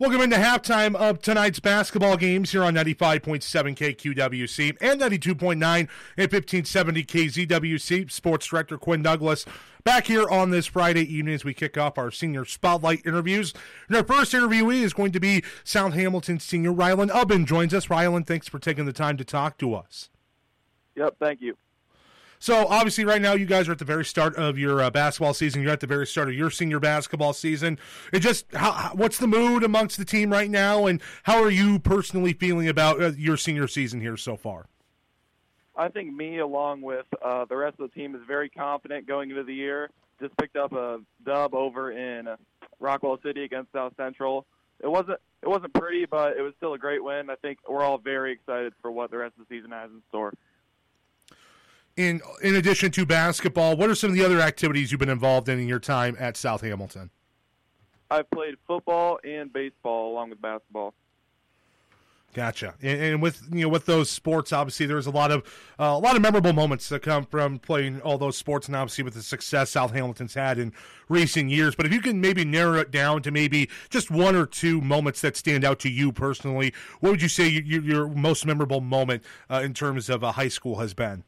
Welcome into halftime of tonight's basketball games here on 95.7 KQWC and 92.9 and 1570 KZWC. Sports Director Quinn Douglas back here on this Friday evening as we kick off our senior spotlight interviews. And our first interviewee is going to be South Hamilton senior Rylan Ubben joins us. Rylan, thanks for taking the time to talk to us. Yep, thank you. So, obviously, right now, you guys are at the very start of your basketball season. You're at the very start of your senior basketball season. What's the mood amongst the team right now, and how are you personally feeling about your senior season here so far? I think me, along with the rest of the team, is very confident going into the year. Just picked up a dub over in Rockwell City against South Central. It wasn't pretty, but it was still a great win. I think we're all very excited for what the rest of the season has in store. In addition to basketball, what are some of the other activities you've been involved in your time at South Hamilton? I've played football and baseball along with basketball. Gotcha. And with those sports, obviously there's a lot of memorable moments that come from playing all those sports, and obviously with the success South Hamilton's had in recent years. But if you can maybe narrow it down to maybe just one or two moments that stand out to you personally, what would you say your most memorable moment in terms of high school has been?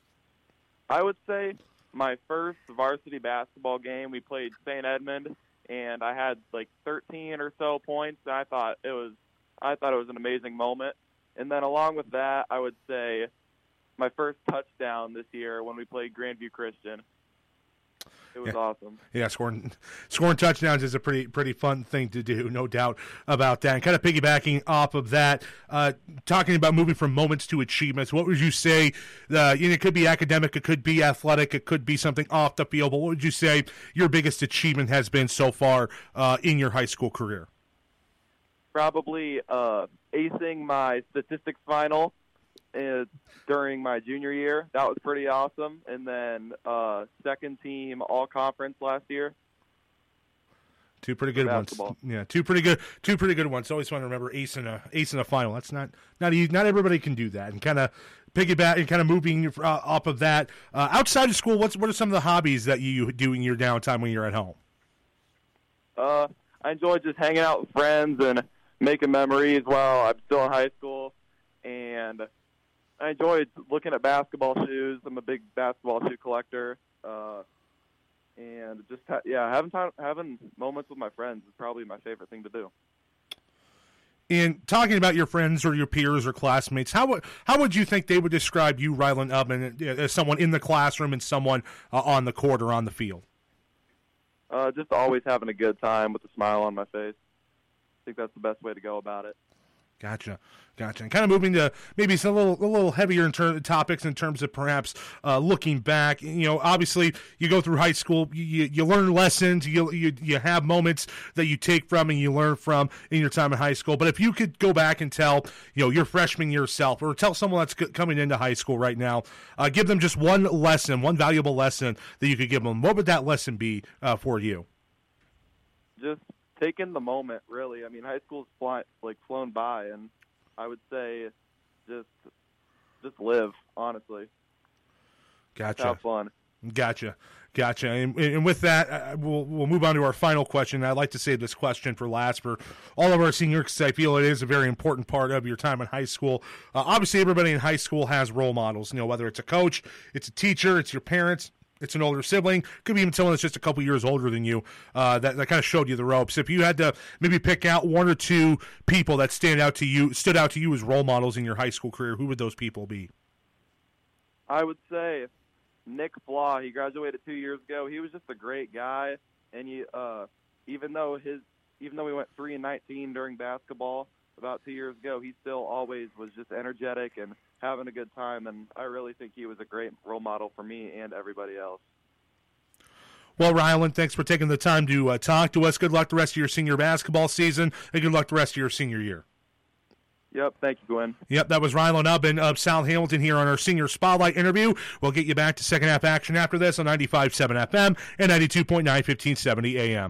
I would say my first varsity basketball game, we played St. Edmund, and I had like 13 or so points. And I thought it was an amazing moment. And then along with that, I would say my first touchdown this year when we played Grandview Christian. It was awesome. Yeah, scoring touchdowns is a pretty fun thing to do, no doubt about that. And kind of piggybacking off of that, talking about moving from moments to achievements, what would you say, it could be academic, it could be athletic, it could be something off the field, but what would you say your biggest achievement has been so far in your high school career? Probably acing my statistics final during my junior year. That was pretty awesome. And then second team all conference last year. Two pretty good ones. Yeah, two pretty good ones. Always want to remember acing a final. That's not easy. Not everybody can do that. And kind of piggyback and kind of moving off of that. Outside of school, what are some of the hobbies that you do in your downtime when you're at home? I enjoy just hanging out with friends and making memories while I'm still in high school. And I enjoyed looking at basketball shoes. I'm a big basketball shoe collector, and just having moments with my friends is probably my favorite thing to do. In talking about your friends or your peers or classmates, how would you think they would describe you, Rylan Ubben, as someone in the classroom and someone on the court or on the field? Just always having a good time with a smile on my face. I think that's the best way to go about it. Gotcha. And kind of moving to maybe some a little heavier topics in terms of perhaps looking back. Obviously you go through high school, you learn lessons, you have moments that you take from and you learn from in your time in high school. But if you could go back and tell your freshman year self, or tell someone that's coming into high school right now, give them just one valuable lesson that you could give them, what would that lesson be for you? Just taking the moment, really. I mean, high school's flown by, and I would say just live, honestly. Gotcha. Have fun. Gotcha. And with that, we'll move on to our final question. I'd like to save this question for last for all of our seniors, because I feel it is a very important part of your time in high school. Obviously, everybody in high school has role models, whether it's a coach, it's a teacher, it's your parents, it's an older sibling, could be even someone that's just a couple years older than you, that kind of showed you the ropes. If you had to maybe pick out one or two people that stood out to you as role models in your high school career, who would those people be? I would say Nick Flaw. He graduated 2 years ago. He was just a great guy, and even though we went 3-19 during basketball about 2 years ago, he still always was just energetic and having a good time, and I really think he was a great role model for me and everybody else. Well, Rylan, thanks for taking the time to talk to us. Good luck the rest of your senior basketball season, and good luck the rest of your senior year. Yep, thank you, Gwen. Yep, that was Rylan Ubben of South Hamilton here on our Senior Spotlight interview. We'll get you back to second half action after this on 95.7 FM and 92.9, 1570 AM.